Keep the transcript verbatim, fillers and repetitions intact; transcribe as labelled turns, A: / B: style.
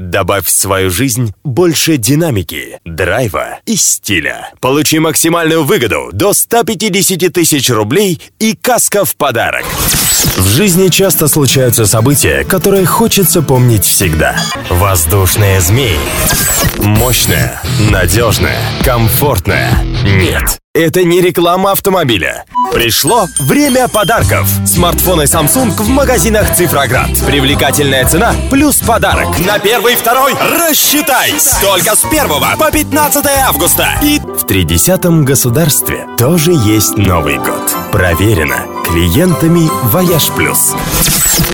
A: Добавь в свою жизнь больше динамики, драйва и стиля. Получи максимальную выгоду до ста пятидесяти тысяч рублей и каска в подарок. В жизни часто случаются события, которые хочется помнить всегда. Воздушные змеи. Мощная, надежная, комфортная. Нет, это не реклама автомобиля. Пришло время подарков. Смартфоны Samsung в магазинах Цифроград. Привлекательная цена плюс подарок. На первый и второй рассчитайся. Только с первого по пятнадцатое августа. И в тридцатом государстве тоже есть Новый год. Проверено клиентами Вояж Плюс.